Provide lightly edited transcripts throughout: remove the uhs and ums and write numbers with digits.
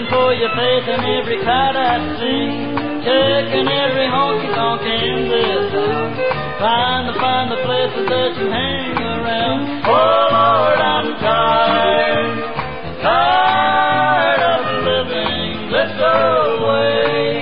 looking for your face in every crowd I see, checking every honky-tonk in this town, trying to find the places that you hang around. Oh, Lord, I'm tired, tired of living this way.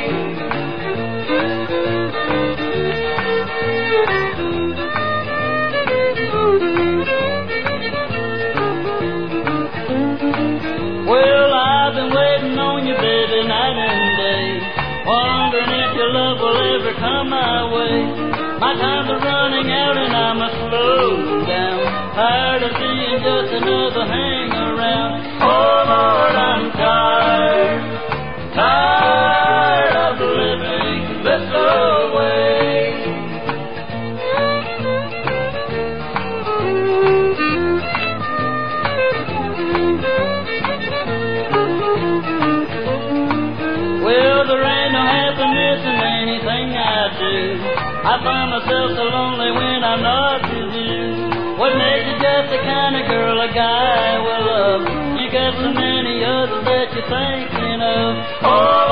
Well, I've been waiting on you, baby, night and day, wondering if your love will ever come my way. My time's are running out and I must slow down, tired of being just another hang around. Oh, Lord, I'm tired, tired of living this way. Well, there ain't no happiness in anything I do. I find myself so lonely when I'm not with you. What makes you just the kind of girl a guy will love? You got so many others that you're thinking of. Oh,